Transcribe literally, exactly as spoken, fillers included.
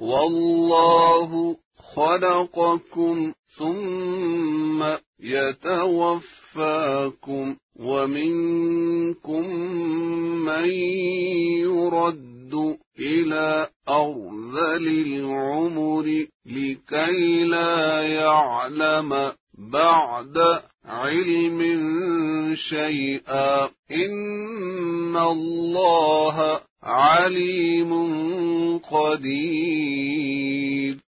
والله خلقكم ثم يتوفاكم ومنكم من يرد إلى أرذل العمر لكي لا يعلم بعد علم شيئا إن الله عليم قدير.